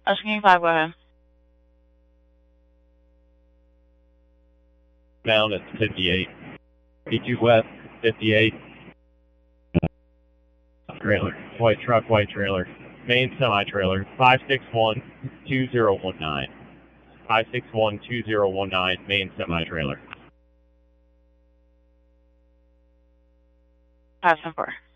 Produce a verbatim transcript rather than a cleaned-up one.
Ocean King five, go ahead. Bound at fifty-eight. P two West, fifty-eight. Trailer. White truck, white trailer. Main semi-trailer. five six one, two zero one nine. five six one, two zero one nine, main semi-trailer. five seven four.